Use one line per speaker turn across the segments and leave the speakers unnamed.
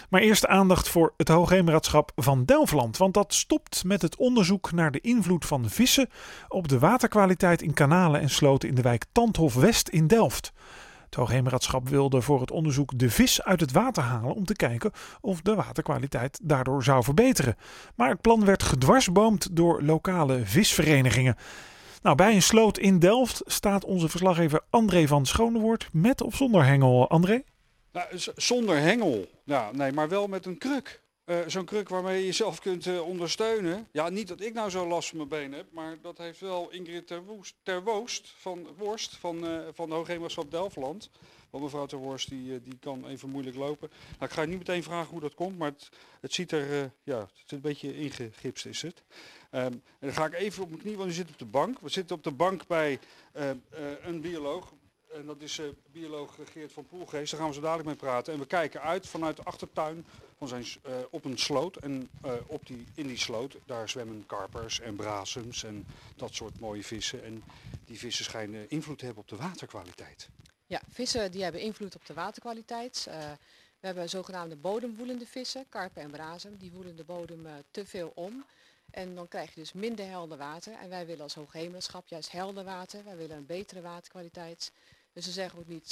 Maar eerst aandacht voor het Hoogheemraadschap van Delfland. Want dat stopt met het onderzoek naar de invloed van vissen op de waterkwaliteit in kanalen en sloten in de wijk Tandhof West in Delft. Het Hoogheemraadschap wilde voor het onderzoek de vis uit het water halen om te kijken of de waterkwaliteit daardoor zou verbeteren. Maar het plan werd gedwarsboomd door lokale visverenigingen. Nou, bij een sloot in Delft staat onze verslaggever André van Schonewoord met of zonder hengel. André?
Nou, zonder hengel. Ja, nee, maar wel met een kruk. Zo'n kruk waarmee je jezelf kunt ondersteunen. Ja, niet dat ik nou zo last van mijn benen heb, maar dat heeft wel Ingrid ter Worst van de Hoogheemraadschap Delfland. Want mevrouw ter Worst die kan even moeilijk lopen. Nou, ik ga je niet meteen vragen hoe dat komt, maar het ziet er het is een beetje ingegipst is het. En dan ga ik even op mijn knie, want u zit op de bank. We zitten op de bank bij een bioloog. En dat is bioloog Geert van Poelgeest. Daar gaan we zo dadelijk mee praten. En we kijken uit vanuit de achtertuin van op een sloot. En in die sloot, daar zwemmen karpers en brazems en dat soort mooie vissen. En die vissen schijnen invloed te hebben op de waterkwaliteit.
Ja, vissen die hebben invloed op de waterkwaliteit. We hebben zogenaamde bodemwoelende vissen, karper en brazem. Die woelen de bodem te veel om. En dan krijg je dus minder helder water. En wij willen als Hoogheemraadschap juist helder water. Wij willen een betere waterkwaliteit. Dus we zeggen ook niet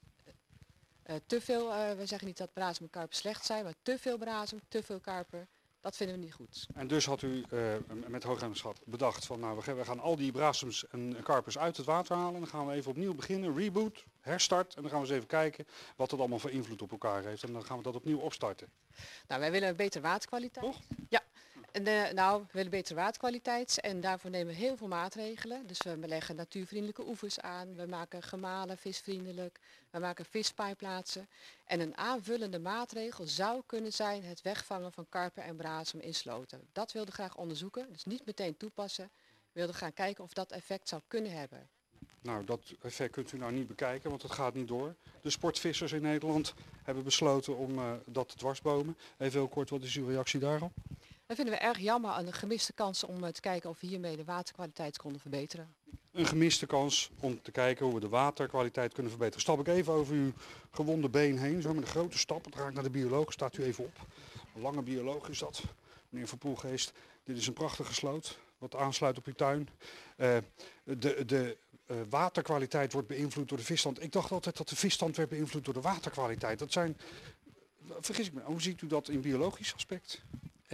te veel. We zeggen niet dat brazem en karper slecht zijn. Maar te veel brazem, te veel karper. Dat vinden we niet goed.
En dus had u met het Hoogheemraadschap bedacht van nou, we gaan al die brazems en karpers uit het water halen. En dan gaan we even opnieuw beginnen. Reboot, herstart. En dan gaan we eens even kijken wat dat allemaal voor invloed op elkaar heeft. En dan gaan we dat opnieuw opstarten.
Nou, wij willen een betere waterkwaliteit.
Toch?
Ja. En we willen betere waterkwaliteit en daarvoor nemen we heel veel maatregelen. Dus we leggen natuurvriendelijke oevers aan, we maken gemalen visvriendelijk, we maken vispaaiplaatsen. En een aanvullende maatregel zou kunnen zijn het wegvangen van karper en brazem in sloten. Dat wilden we graag onderzoeken, dus niet meteen toepassen. We wilden gaan kijken of dat effect zou kunnen hebben.
Nou, dat effect kunt u nou niet bekijken, want het gaat niet door. De sportvissers in Nederland hebben besloten om dat te dwarsbomen. Even heel kort, wat is uw reactie daarop?
Dat vinden we erg jammer, een gemiste kans om te kijken of we hiermee de waterkwaliteit konden verbeteren.
Een gemiste kans om te kijken hoe we de waterkwaliteit kunnen verbeteren. Stap ik even over uw gewonde been heen, zo met een grote stap. Dan ga ik naar de bioloog, staat u even op. Een lange bioloog is dat, meneer Van Poelgeest. Dit is een prachtige sloot, wat aansluit op uw tuin. De waterkwaliteit wordt beïnvloed door de visstand. Ik dacht altijd dat de visstand werd beïnvloed door de waterkwaliteit. Vergis ik me, hoe ziet u dat in biologisch aspect?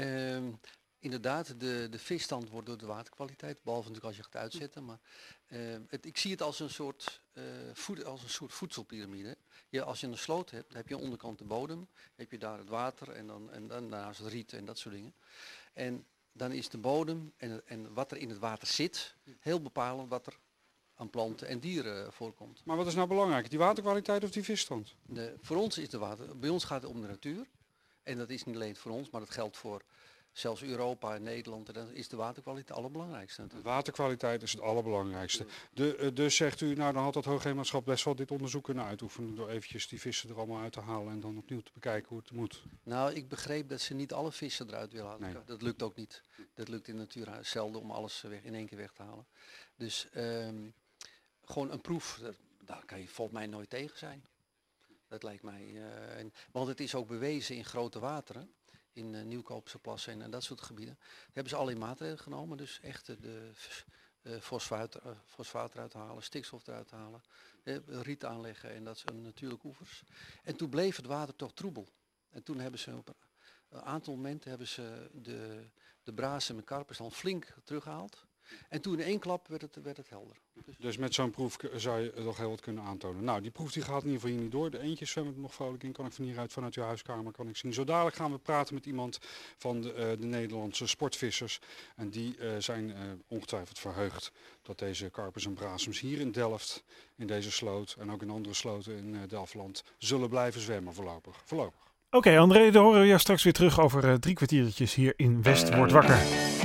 Inderdaad, de visstand wordt door de waterkwaliteit, behalve natuurlijk als je gaat uitzetten. Maar ik zie het als een soort voedselpiramide. Als je een sloot hebt, dan heb je aan de onderkant de bodem, heb je daar het water en dan daarnaast het riet en dat soort dingen. En dan is de bodem en wat er in het water zit, heel bepalend wat er aan planten en dieren voorkomt.
Maar wat is nou belangrijk, die waterkwaliteit of die visstand?
Voor ons is bij ons gaat het om de natuur. En dat is niet alleen voor ons, maar dat geldt voor zelfs Europa en Nederland. En dan is de waterkwaliteit het allerbelangrijkste.
De waterkwaliteit is het allerbelangrijkste. Dus zegt u, nou dan had het Hoogheemraadschap best wel dit onderzoek kunnen uitoefenen door eventjes die vissen er allemaal uit te halen en dan opnieuw te bekijken hoe het moet.
Nou, ik begreep dat ze niet alle vissen eruit willen halen.
Nee.
Dat lukt ook niet. Dat lukt in de natuur zelden om alles in één keer weg te halen. Dus gewoon een proef, daar kan je volgens mij nooit tegen zijn. Dat lijkt mij, want het is ook bewezen in grote wateren, in Nieuwkoopse plassen en dat soort gebieden. Daar hebben ze allerlei maatregelen genomen, dus echt de fosfaat eruit halen, stikstof eruit halen, riet aanleggen en dat zijn natuurlijke oevers. En toen bleef het water toch troebel. En toen hebben ze op een aantal momenten de brazem en karpers dan flink teruggehaald. En toen in één klap werd het helder.
Dus met zo'n proef zou je nog heel wat kunnen aantonen. Nou, die proef die gaat in ieder geval hier niet door. De eentjes zwemmen er nog vrolijk in, kan ik van hieruit vanuit uw huiskamer kan ik zien. Zo dadelijk gaan we praten met iemand van de Nederlandse sportvissers. En die zijn ongetwijfeld verheugd dat deze karpers en brazems hier in Delft, in deze sloot en ook in andere sloten in Delftland, zullen blijven zwemmen voorlopig.
Oké, André, dan horen we jou straks weer terug over 3 kwartiertjes hier in West Wordt Wakker.